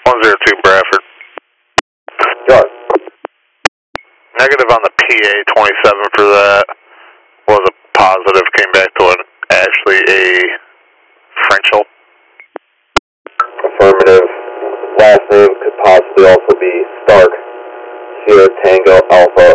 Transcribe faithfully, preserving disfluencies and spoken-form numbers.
one zero two Bradford. Go on. Negative on the P A twenty-seven for that. Was a positive, came back to an actually a Frenchel. Affirmative. Last name could possibly also be Stark. Sierra Tango Alpha